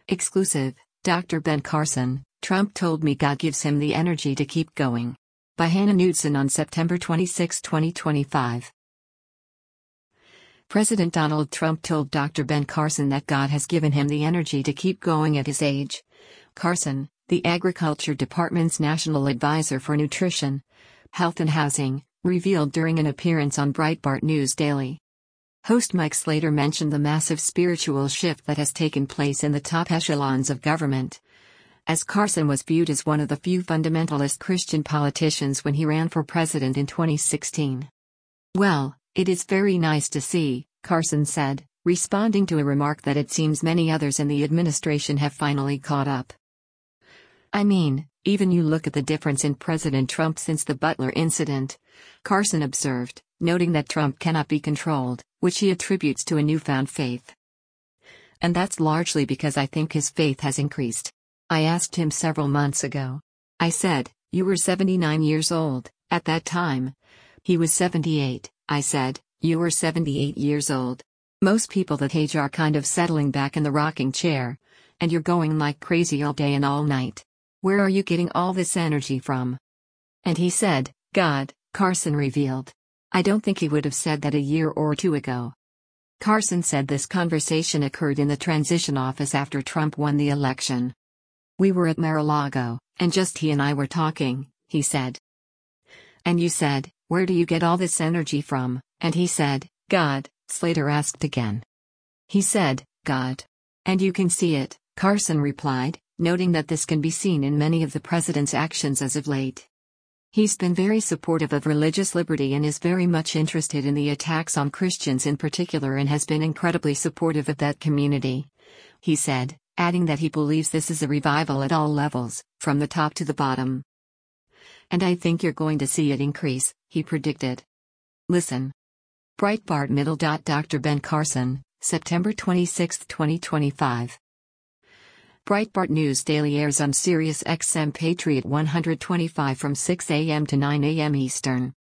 Exclusive, Dr. Ben Carson, Trump told me God gives him the energy to keep going. By Hannah Knudsen on September 26, 2025. President Donald Trump told Dr. Ben Carson that God has given him the energy to keep going at his age. Carson, the Agriculture Department's National Advisor for Nutrition, Health and Housing, revealed during an appearance on Breitbart News Daily. Host Mike Slater mentioned the massive spiritual shift that has taken place in the top echelons of government, as Carson was viewed as one of the few fundamentalist Christian politicians when he ran for president in 2016. "Well, it is very nice to see," Carson said, responding to a remark that it seems many others in the administration have finally caught up. "I mean, even you look at the difference in President Trump since the Butler incident," Carson observed, noting that Trump cannot be controlled, which he attributes to a newfound faith. "And that's largely because I think his faith has increased. I asked him several months ago. I said, 'You were 79 years old, at that time.' He was 78, I said, 'You were 78 years old. Most people that age are kind of settling back in the rocking chair. And you're going like crazy all day and all night. Where are you getting all this energy from?' And he said, 'God,'" Carson revealed. "I don't think he would have said that a year or two ago." Carson said this conversation occurred in the transition office after Trump won the election. "We were at Mar-a-Lago, and just he and I were talking," he said. "And you said, 'Where do you get all this energy from?' And he said, 'God,'" Slater asked again. "He said, 'God.' And you can see it," Carson replied, noting that this can be seen in many of the president's actions as of late. He's been very supportive of religious liberty and is very much interested in the attacks on Christians in particular and has been incredibly supportive of that community," he said, adding that he believes this is a revival at all levels, from the top to the bottom. "And I think you're going to see it increase," he predicted. Listen. Breitbart Middle. Dr. Ben Carson, September 26, 2025. Breitbart News Daily airs on Sirius XM Patriot 125 from 6 a.m. to 9 a.m. Eastern.